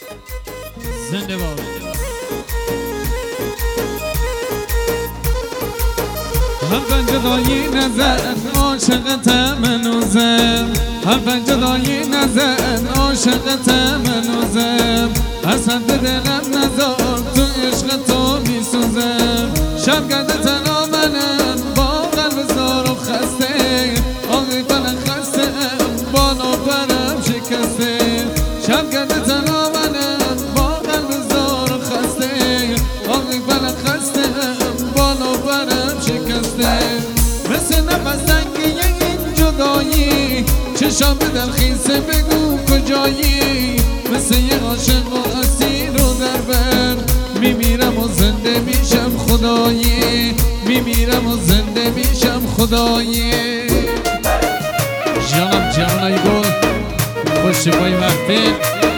زنده باد. هر جدایی نظر عاشقتم منوزم، هر جدایی نظر عاشقتم منوزم، از حد دلم نزار تو عشق تو میسوزم. شب گرده تنها منم با قلب زار و خسته، آقای فلک خسته بالا برم شکسته. شب گرده تنها منم با قلب زار و خسته، آقای فلک خسته بالا برم شکسته. مثل نفس تنگی این جدایی چشام به دلخیزه بگو کجایی. مثل یه عاشق و اسیر و در بر میمیرم و زنده میشم خدایی، میمیرم و زنده میشم خدایی. جانم جانای گل خوش پای وقتی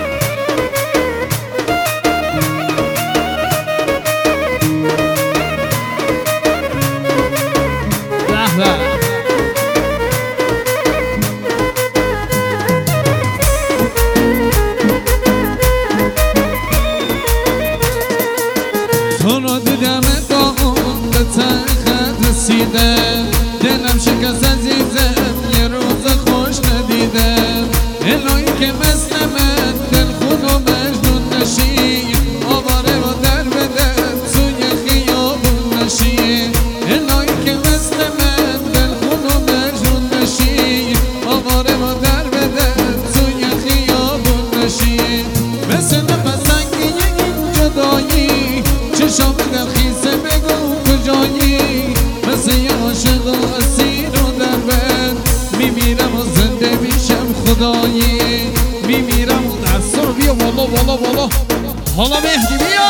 دلم شکست عزیزم یه روز خوش ندیدم. الهی که مثل من دل خون و مجنون نشی، آواره و در بدن توی خیابون نشی. الهی که مثل من دل خون و مجنون نشی، آواره و در بدن توی خیابون نشی. مثل نفس تنگی این جدایی چشام به دلخیزه بگو کجایی. مثل یه عاشق و اسیر و در بند میمیرم و زنده میشم خدایی، میمیرم و دست رو بیا والا والا والا. حالا مهدی بیا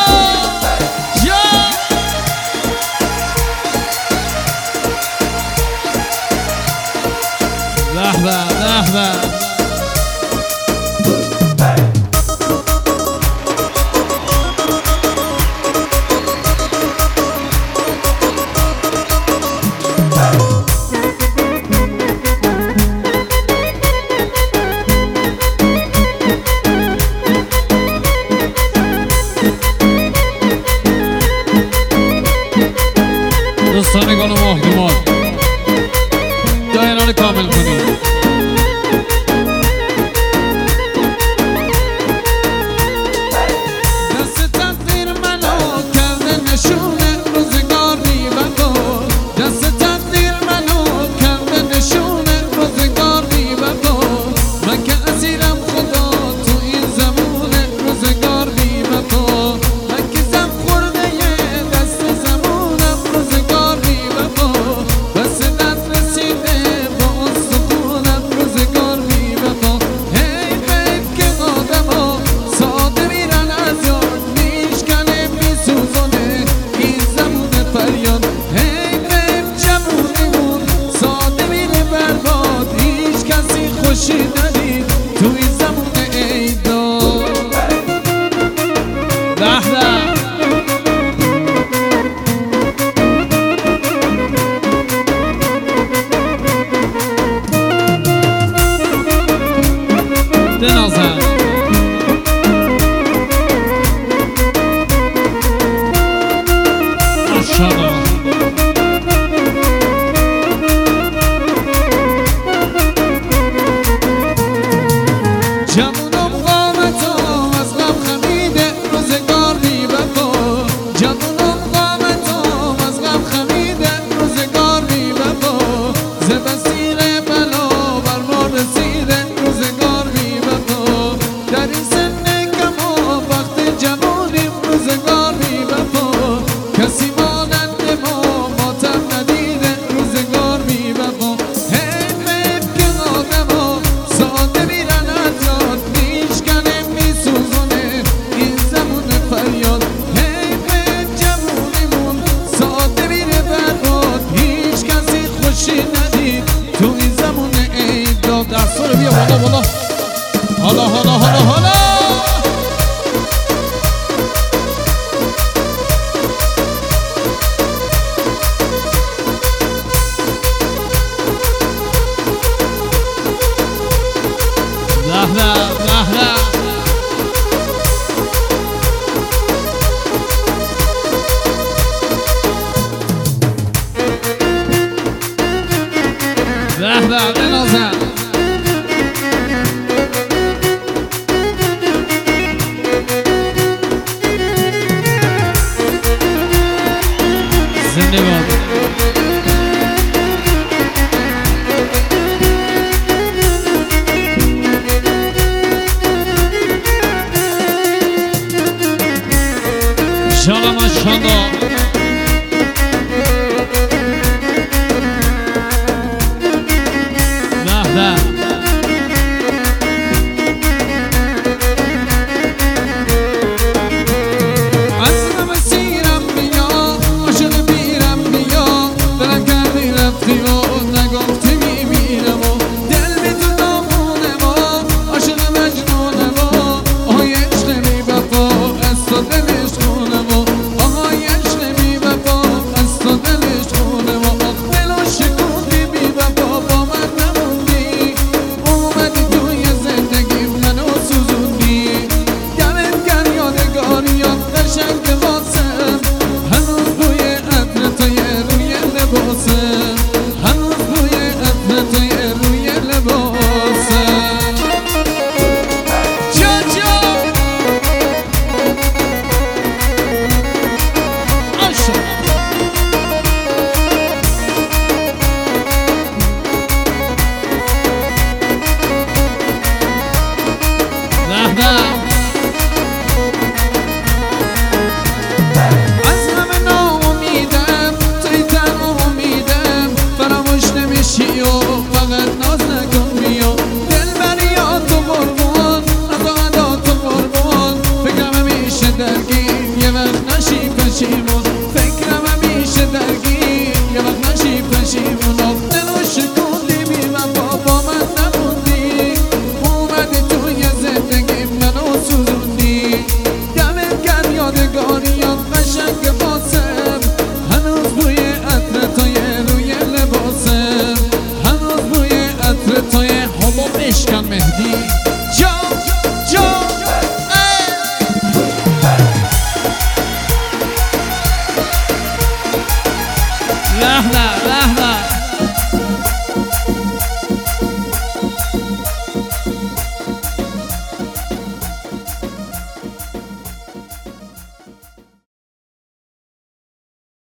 لحظه لحظه دوستانگان و محترمان دایران کامل کنید. دست تقدیر منو کرده نشونه روزگار بی وفا، دست تقدیر منو کرده نشونه روزگار بی وفا. من که اسیرم خدا تو این زمونه روزگار بی وفا. من که زم خورده دست زمونم روزگار بی وفا. بس دست رسیده با استخونم روزگار بی وفا. هی غیب که آدما ساده میرن از یاد میشکنه میسوزونه این زمونه فریاد. هی غیب جمونیمون ساده میره برباد، هیچ کسی خوشی ندید تو این زمونه ایداد. لحظه دنازم ماشاءالله. جوونم قامتم از غم خمیده روزگار بی وفا. جوونم قامتم از غم خمیده روزگار بی وفا. ز بسیر بلا بر ما رسیده روزگار بی وفا. در این سن کما وقت جوانیم روزگار بی وفا. کسی مانند ما ماتم ندیده روزگار بی وفا. هی غیب که آدما ساده میرن از یاد میشکنه میسوزونه این زمونه فریاد. هی غیب جوونیمون ساده میره برباد، هیچ کسی خوشی ندید تو این زمونه ایداد. دست رو بیا بالا بالا. حالا حالا حالا حالا لحظه لحظه نگاه شالا ماشاءالله به فکرم همیشه درگیر یه وقت نشی پشیمون دلو شکوندی بی وفا با من نموندی اومدی توی زندگی منو سوزوندی دمت گرم یادگاریات قشنگ واسم هنوز بوی عطر توی روی لباسم هنوز بوی عطر توی هما بشکن مهدی لا